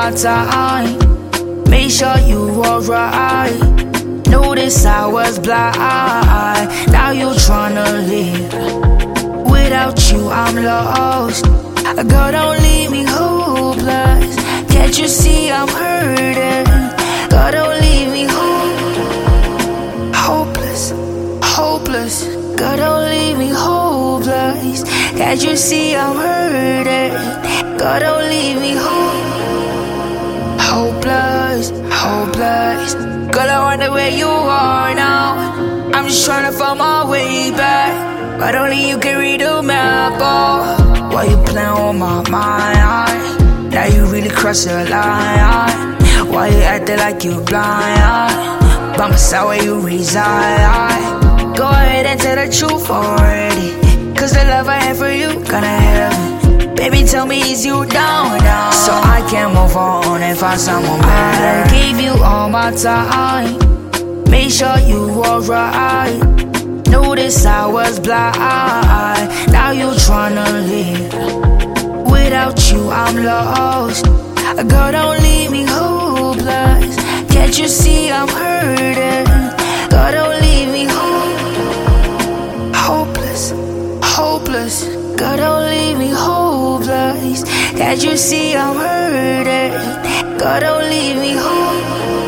my time. Make sure you alright. Notice I was blind. Now you tryna leave. Without you I'm lost. Girl, don't leave me hopeless. Can't you see I'm hurting? Girl, don't leave me hopeless. Girl, don't leave me hopeless. Can't you see I'm hurting? Girl, don't leave me hopeless. Girl, I wonder where you are now. I'm just trying to find my way back, but only you can read the map. Oh, why you playing on my mind? Now you really cross the line. Why you acting like you blind? By my side where you reside. Go ahead and tell the truth already, cause the love I have for you gonna help me. Baby, tell me, is you down now? So I can move on and find someone better. I gave you all my time. Make sure you alright. Notice I was blind. Now you tryna leave. Without you I'm lost. Girl, don't leave me hopeless. Can't you see I'm hurting? Girl, don't leave me hopeless. Girl, don't leave me hopeless. Can't you see I'm hurting? Girl, don't leave me hopeless.